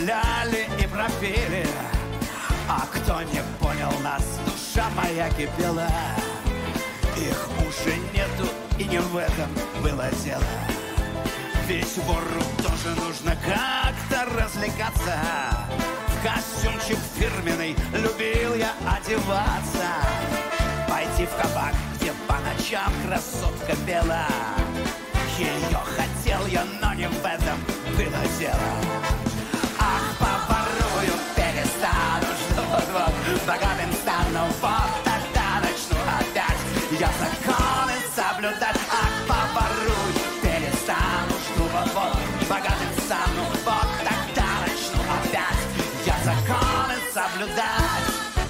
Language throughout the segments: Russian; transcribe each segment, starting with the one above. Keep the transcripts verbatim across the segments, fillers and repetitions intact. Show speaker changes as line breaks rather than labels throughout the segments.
гуляли и пропели, а кто не понял нас, душа моя кипела. Их уже нету, и не в этом было дело. Ведь вору тоже нужно как-то развлекаться. В костюмчик фирменный любил я одеваться. Пойти в кабак, где по ночам красотка пела. Ее хотел я, но не в этом было дело. Ах, поворую, перестану, что вот-вот богатым стану, вот тогда начну опять я законы соблюдать. Ах, поворую, перестану, что вот-вот богатым стану, вот тогда начну опять я законы соблюдать.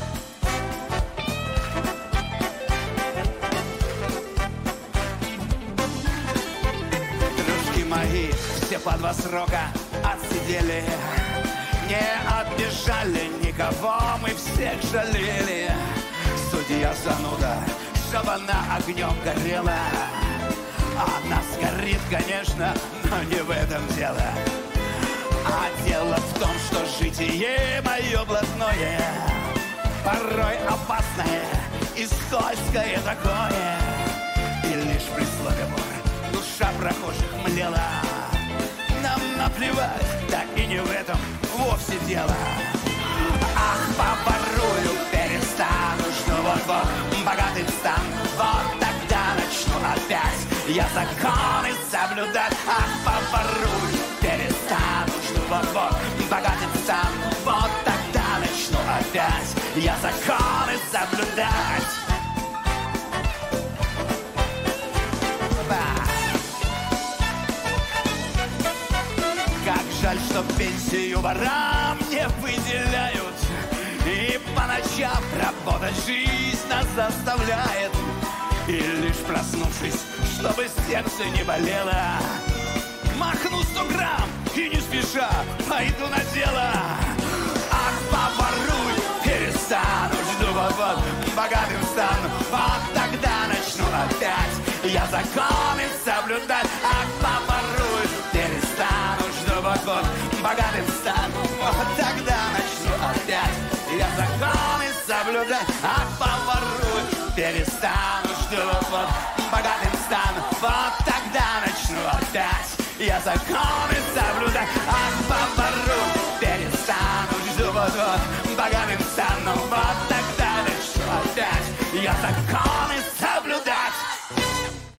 Дружки мои все по два срока отсидели, не обижали никого, мы всех жалели. Судья зануда, чтобы она огнем горела. Она сгорит, конечно, но не в этом дело. А дело в том, что житие мое блатное порой опасное и скользкое такое. И лишь при слове вор душа прохожих млела. Нам наплевать, так и не в этом вовсе дело. Ах, поворую, перестану, что вот-вот богатым стану, вот тогда начну опять я законы соблюдать. Ах, поворую, перестану, что вот-вот богатым стану, вот тогда начну опять я законы соблюдать. Как жаль, что пенсию ворам не выделяют, и по ночам работать жизнь нас заставляет. И лишь проснувшись, чтобы сердце не болело, махну сто грамм и не спеша пойду на дело. Ах, поворую, перестану, жду вот-вот богатым стану, вот тогда начну опять я законы соблюдать. Ах, поворую, перестану, жду вот-вот богатым стану, вот тогда начну опять я законы соблюдать. Ах, поворую, перестану, жду вот-вот богатым стану, вот тогда начну опять я законы соблюдать. Ах, поворую, перестану, жду вот-вот богатым стану, вот тогда начну опять я законы